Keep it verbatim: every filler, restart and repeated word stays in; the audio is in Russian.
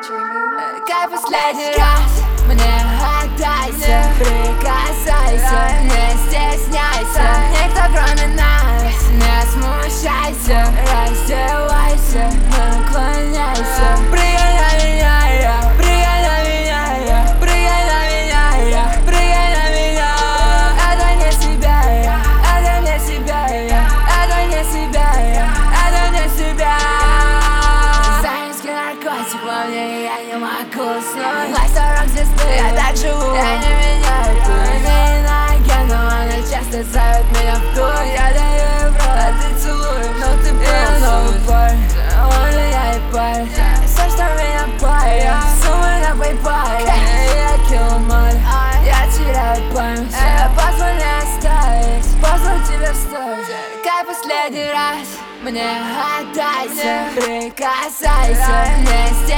Как последний раз мне отдайся, прикасайся, не стесняйся. Никто кроме нас, не смущайся, раздевайся, наклоняйся. Прыгай на меня, я, прыгай на меня, я, прыгай на меня, я, прыгай на меня. Это не себя я, это не себя я, это не себя я, это не себя. Заинский наркотик во мне, я не могу уснуть. Власть сорок звезды, я так живу, я не меняю путь. Не иноагент, но она часто зовет меня в тур. Я даю ей в рот, а ты целуешь, но ты был новый парень. Он меня и парень, все, что меня парит. Суммы на PayPal, я киломоль, я теряю память. Позволь мне оставить, позволь тебе встать. Как последний раз мне отдайся, прикасайся, не